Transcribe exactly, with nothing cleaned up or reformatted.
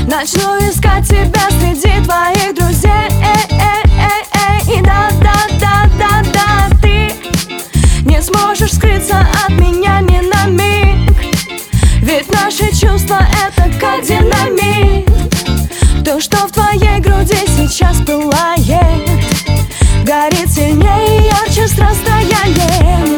Начну искать тебя среди твоих друзей. И да-да-да-да-да, ты не сможешь скрыться от меня ни на миг. Ведь наши чувства — это как динамит. То, что в твоей груди сейчас пылает, горит сильнее и ярче с расстоянием.